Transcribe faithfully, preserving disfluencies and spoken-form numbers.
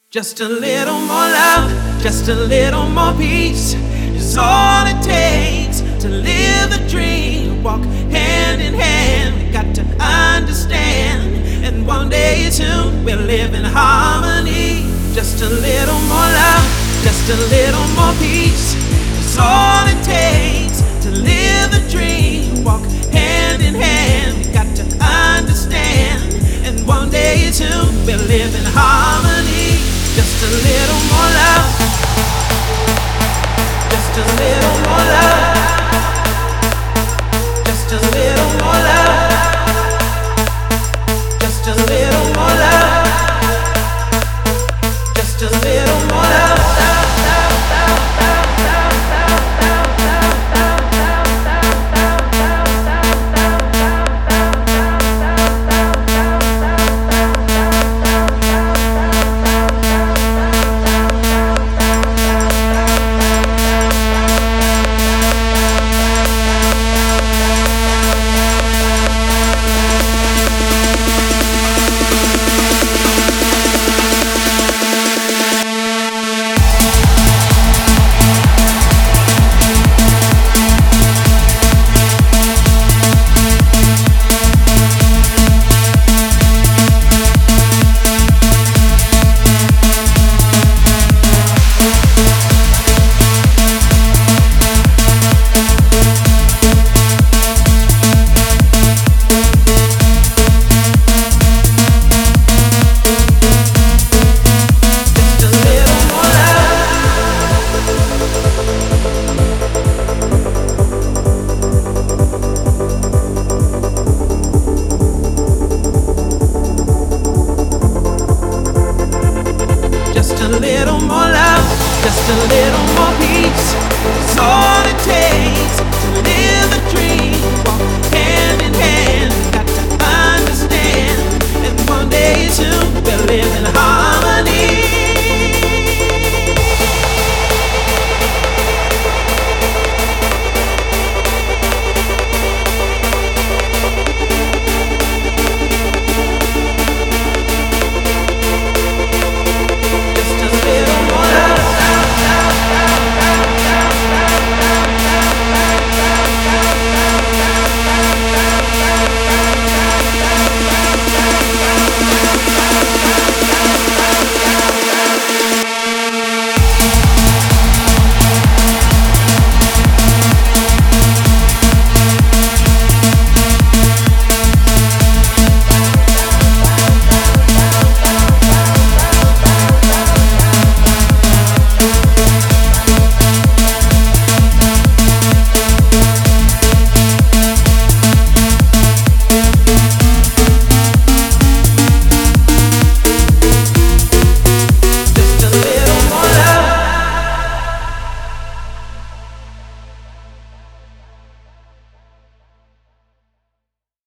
Just a little more love, just a little more peace is all it takes to live the dream. Walk hand in hand, we got to understand. And one day soon we'll live in harmony. Just a little more love, just a little more peace is all it takes to live the dream. Walk hand in hand, we got to understand. And one day soon we'll live in harmony. Just a little more love, just a little more love, just a little more love, just a little more love, just a little more love. Just a little more peace is all it takes to live a dream. Walk hand in hand, got to understand. And one day soon we'll live in harmony.